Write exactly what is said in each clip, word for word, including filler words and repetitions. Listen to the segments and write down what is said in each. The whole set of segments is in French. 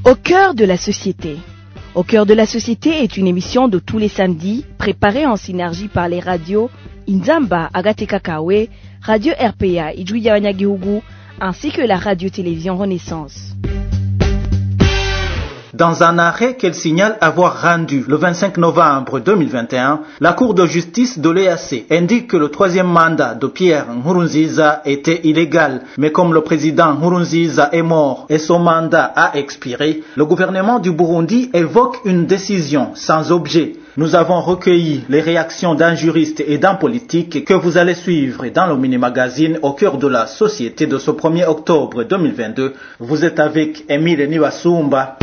Au cœur de la société. Au cœur de la société est une émission de tous les samedis, préparée en synergie par les radios Inzamba, Agateka Kawe, Radio R P A, Ijwi ya Wanyagihugu, ainsi que la radio-télévision Renaissance. Dans un arrêt qu'elle signale avoir rendu le vingt-cinq novembre deux mille vingt et un, la Cour de justice de l'E A C indique que le troisième mandat de Pierre Nkurunziza était illégal. Mais comme le président Nkurunziza est mort et son mandat a expiré, le gouvernement du Burundi évoque une décision sans objet. Nous avons recueilli les réactions d'un juriste et d'un politique que vous allez suivre dans le mini-magazine Au cœur de la société de ce premier octobre deux mille vingt-deux. Vous êtes avec Emile Niwasumba.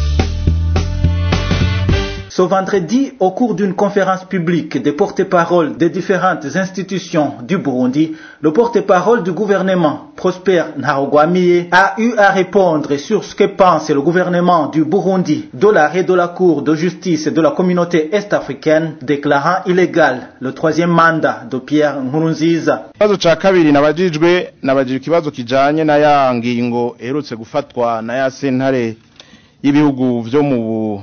Ce vendredi, au cours d'une conférence publique des porte-paroles des différentes institutions du Burundi, le porte-parole du gouvernement, Prosper Ntahogwamiye, a eu à répondre sur ce que pense le gouvernement du Burundi de l'arrêt de la Cour de justice de la communauté est-africaine déclarant illégal le troisième mandat de Pierre Nkurunziza. Ikibazo ca kabiri nabajijwe nabajije ikibazo kijanye na ya ngingo eherutse gufatwa na ya sentare y'ibihugu vyo mu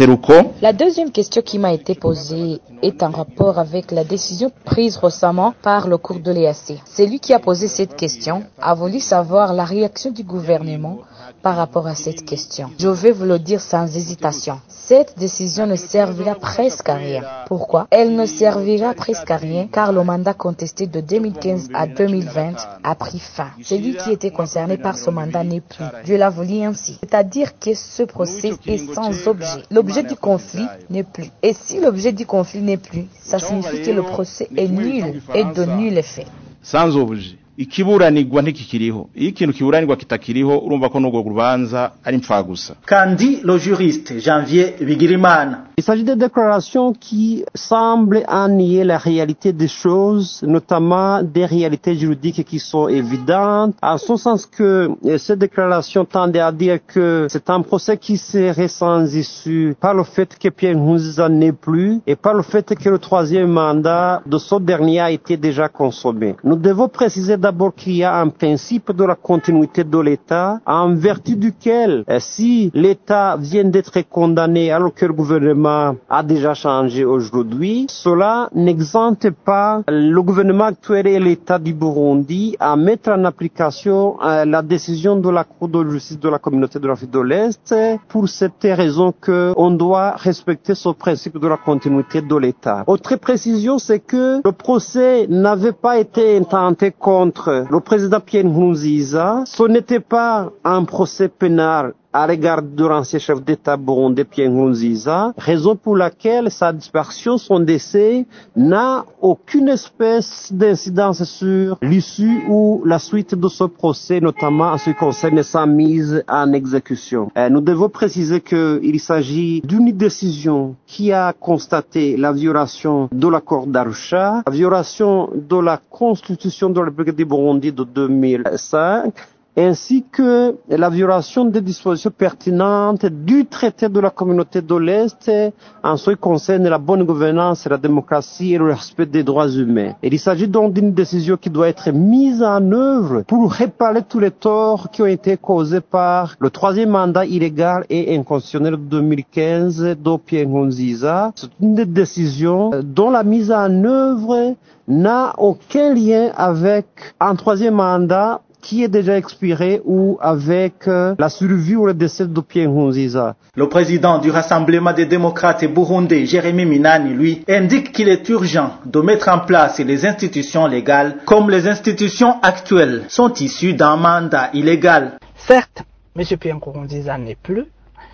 La deuxième question qui m'a été posée est en rapport avec la décision prise récemment par le cours de l'E A C. Celui qui a posé cette question a voulu savoir la réaction du gouvernement par rapport à cette question. Je vais vous le dire sans hésitation. Cette décision ne servira presque à rien. Pourquoi? Elle ne servira presque à rien car le mandat contesté de deux mille quinze à deux mille vingt a pris fin. Celui qui était concerné par ce mandat n'est plus. Dieu l'a voulu ainsi. C'est-à-dire que ce procès est sans objet. L'objet du conflit n'est plus. Et si l'objet du conflit n'est plus, ça signifie que le procès est nul et de nul effet. Sans objet. Ikiburanirwa ntikikiriho. Iyo ikintu kiburanirwa kitakiriho urumva ko n'ubwo rubanza ari impfagusa. Kandi le juriste Janvier Bigirimana. Il s'agit de déclarations qui semblent nier la réalité des choses, notamment des réalités juridiques qui sont évidentes, en ce sens que ces déclarations tendent à dire que c'est un procès qui serait sans issue par le fait que Pierre Nkurunziza n'est plus et par le fait que le troisième mandat de ce dernier a été déjà consommé. Nous devons préciser d'abord qu'il y a un principe de la continuité de l'État, en vertu duquel, si l'État vient d'être condamné alors que le gouvernement a déjà changé aujourd'hui, cela n'exente pas le gouvernement actuel et l'État du Burundi à mettre en application euh, la décision de la Cour de justice de la communauté de l'Afrique de l'Est pour cette raison qu'on doit respecter ce principe de la continuité de l'État. Autre précision, c'est que le procès n'avait pas été intenté contre le président Pierre Nkurunziza. Ce n'était pas un procès pénal à l'égard de l'ancien chef d'État burundais Pierre Nkurunziza, raison pour laquelle sa disparition, son décès, n'a aucune espèce d'incidence sur l'issue ou la suite de ce procès, notamment en ce qui concerne sa mise en exécution. Euh, nous devons préciser qu'il s'agit d'une décision qui a constaté la violation de l'accord d'Arusha, la violation de la Constitution de la République du Burundi de deux mille cinq, ainsi que la violation des dispositions pertinentes du traité de la communauté de l'Est en ce qui concerne la bonne gouvernance, la démocratie et le respect des droits humains. Il s'agit donc d'une décision qui doit être mise en œuvre pour réparer tous les torts qui ont été causés par le troisième mandat illégal et inconstitutionnel de deux mille quinze de Pierre Nkurunziza. C'est une décision dont la mise en œuvre n'a aucun lien avec un troisième mandat qui est déjà expiré ou avec euh, la survie ou le décès de Pierre Nkurunziza. Le président du Rassemblement des démocrates burundais, Jérémy Minani, lui, indique qu'il est urgent de mettre en place les institutions légales comme les institutions actuelles sont issues d'un mandat illégal. Certes, M. Pierre Nkurunziza n'est plus,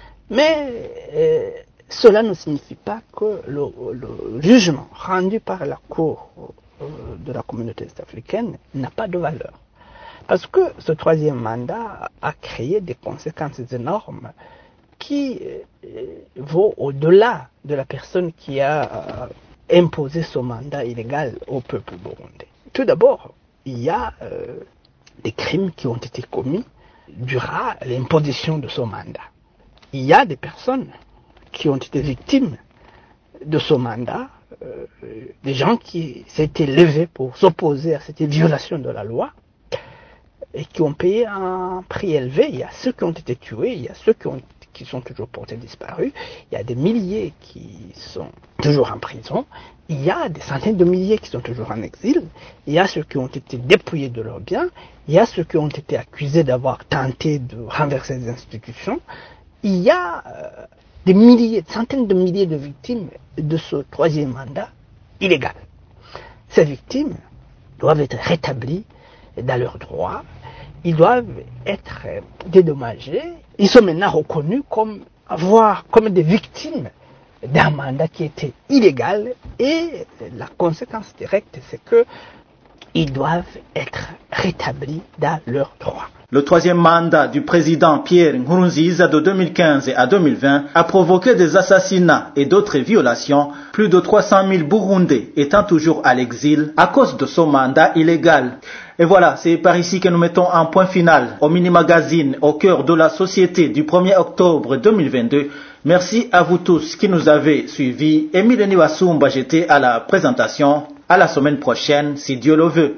mais euh, cela ne signifie pas que le, le jugement rendu par la Cour euh, de la communauté est-africaine n'a pas de valeur. Parce que ce troisième mandat a créé des conséquences énormes qui euh, vont au-delà de la personne qui a euh, imposé ce mandat illégal au peuple burundais. Tout d'abord, il y a euh, des crimes qui ont été commis durant l'imposition de ce mandat. Il y a des personnes qui ont été victimes de ce mandat, euh, des gens qui s'étaient levés pour s'opposer à cette violation de la loi, et qui ont payé un prix élevé. Il y a ceux qui ont été tués, il y a ceux qui ont, qui sont toujours portés disparus, il y a des milliers qui sont toujours en prison, il y a des centaines de milliers qui sont toujours en exil, il y a ceux qui ont été dépouillés de leurs biens, il y a ceux qui ont été accusés d'avoir tenté de renverser les institutions, il y a euh, des milliers, des centaines de milliers de victimes de ce troisième mandat illégal. Ces victimes doivent être rétablies dans leurs droits, ils doivent être dédommagés, ils sont maintenant reconnus comme, avoir, comme des victimes d'un mandat qui était illégal et la conséquence directe c'est que ils doivent être rétablis dans leurs droits. Le troisième mandat du président Pierre Nkurunziza de deux mille quinze à deux mille vingt a provoqué des assassinats et d'autres violations, plus de trois cent mille Burundais étant toujours à l'exil à cause de ce mandat illégal. Et voilà, c'est par ici que nous mettons un point final au mini-magazine au cœur de la société du premier octobre deux mille vingt-deux. Merci à vous tous qui nous avez suivis. Emile Niwasumba, j'étais à la présentation. À la semaine prochaine, si Dieu le veut.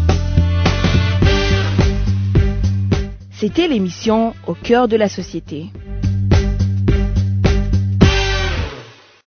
C'était l'émission Au cœur de la société.